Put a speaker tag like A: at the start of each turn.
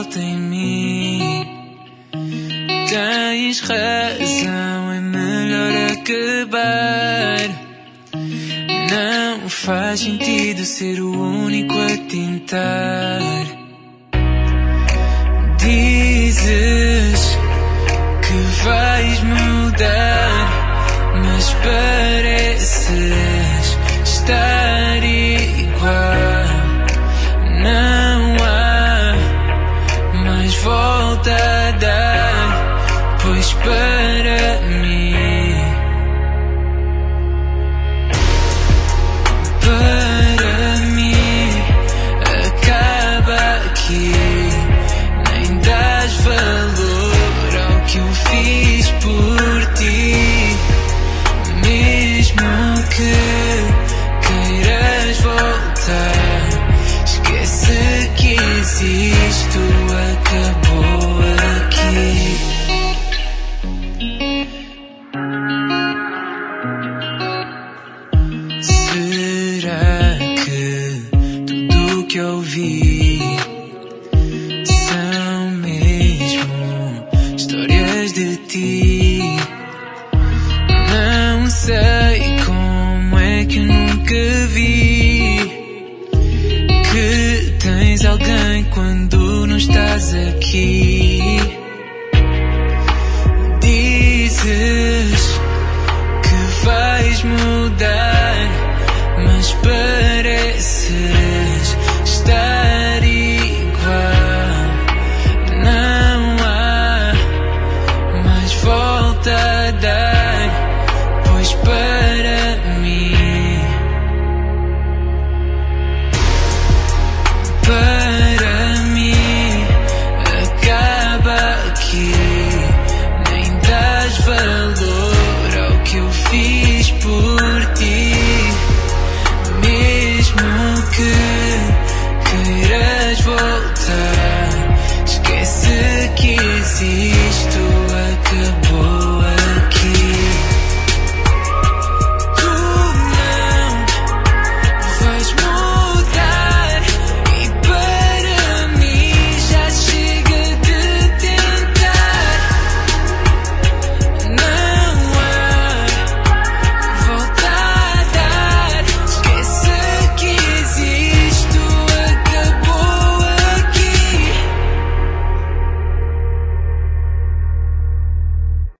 A: volta em mim. Tens razão, é melhor acabar. Não faz sentido ser o único a tentar. Dizes que vais mudar, mas pareces estar igual. Não há mais volta a dar, pois para mim, acaba aqui. Nem dás valor ao que eu fiz por ti. Mesmo que queiras voltar, esquece que existe, acabou.